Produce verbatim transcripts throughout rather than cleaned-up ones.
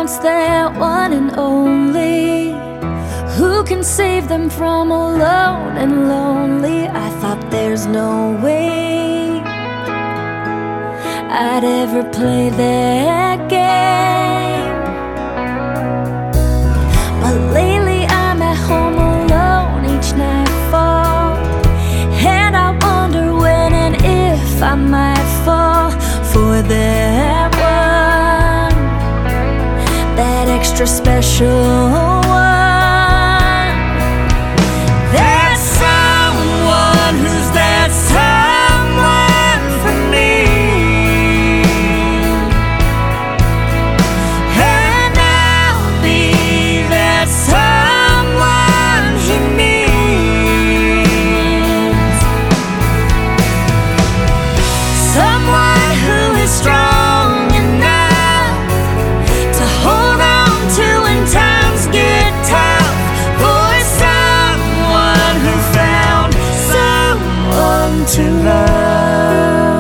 wants that one and only, who can save them from alone and lonely. I thought there's no way I'd ever play that game, but lately I'm at home alone each nightfall, and I wonder when and if I might fall for that one, that extra special one. There's someone who's that someone for me, and I'll be that someone he needs. Someone who is strong enough to hold on to when times get tough, for someone who found someone to love.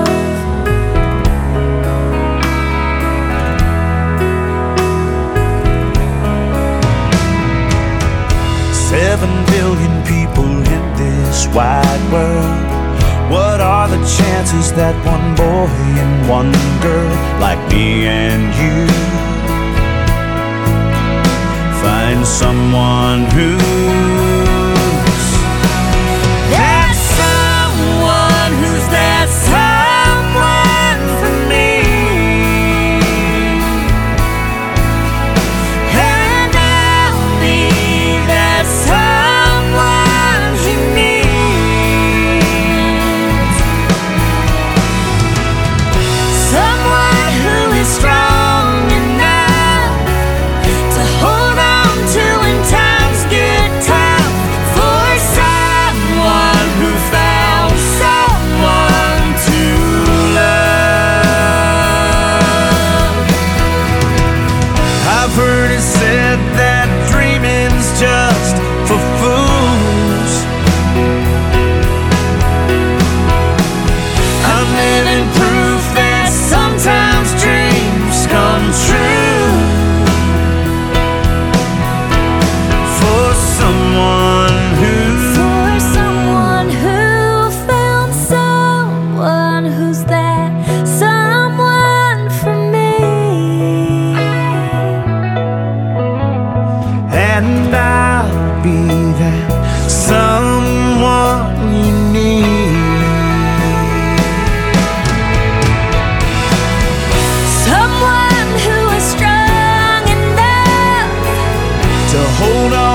Seven billion people in this wide world. What are the chances that one boy and one girl like me and you find someone who's that someone who's that someone for me, and I'll be that someone he needs. Someone who is strong enough to hold on to when times get tough, for someone who found someone to love. I've heard it said that dreaming's just for fools. I'm living proof that sometimes dreams come true, for someone who For someone who found someone who's that someone for me, and I'll be that someone you need. someone who is strong enough To hold on